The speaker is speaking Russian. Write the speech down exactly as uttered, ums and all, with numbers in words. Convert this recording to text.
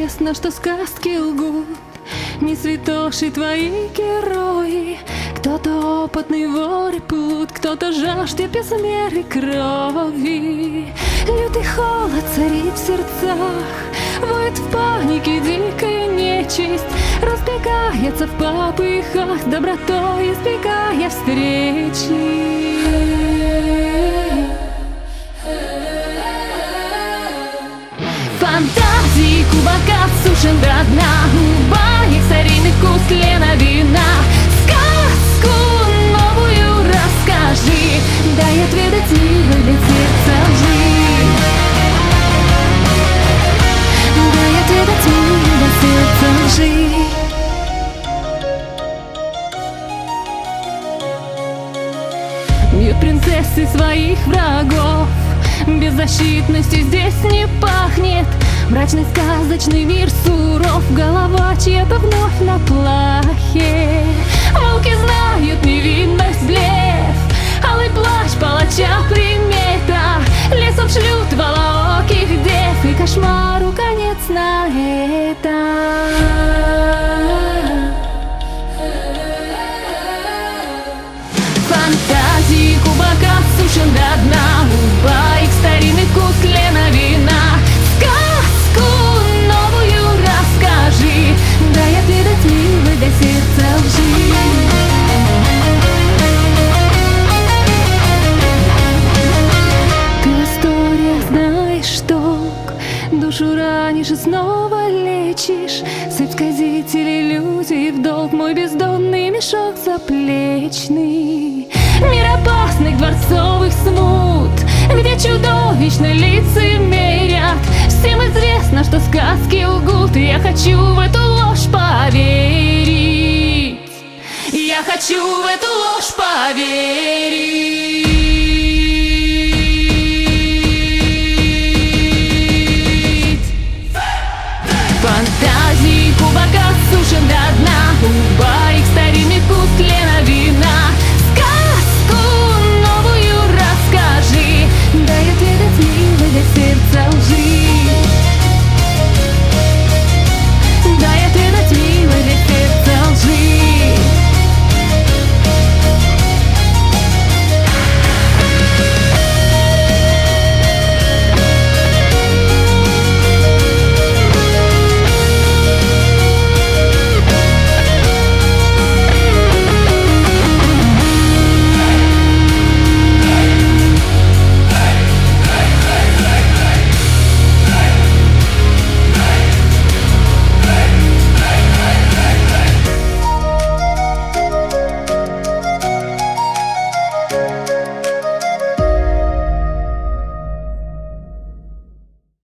известно, что сказки лгут, не святоши твои герои. Кто-то опытный вор и плут, кто-то жаждет без меры крови. Лютый холод царит в сердцах, воет в панике дикая нечисть, разбегается в попыхах, добротой избегая встречи. Фантазии кубок сушен до дна, в банях старинный вкус тлена вина. Сказку новую расскажи, дай отведать мира для сердца лжи. Дай отведать мира для сердца лжи. Бьют принцессы своих врагов, беззащитностью здесь не пахнет. Мрачный сказочный мир суров, голова чья-то вновь на плахе. Волки знают невинность блеф, алый плащ палача примета. Лесом шлют волооких дев, и кошмару конец на это. Фантазии кубок сушен до дна, в баек старинный вкус тлена вина. Сказку новую расскажи, дай отведать мило до сердца лжи. Ты в историях знаешь толк, душу ранишь и снова лечишь. Сыпь сказитель иллюзий в долг, мой бездонный мешок заплечный. Мир опасных дворцовых смут, где чудовищно лицемерят. Всем известно, что сказки лгут, и я хочу в эту ложь поверить. Я хочу в эту ложь поверить.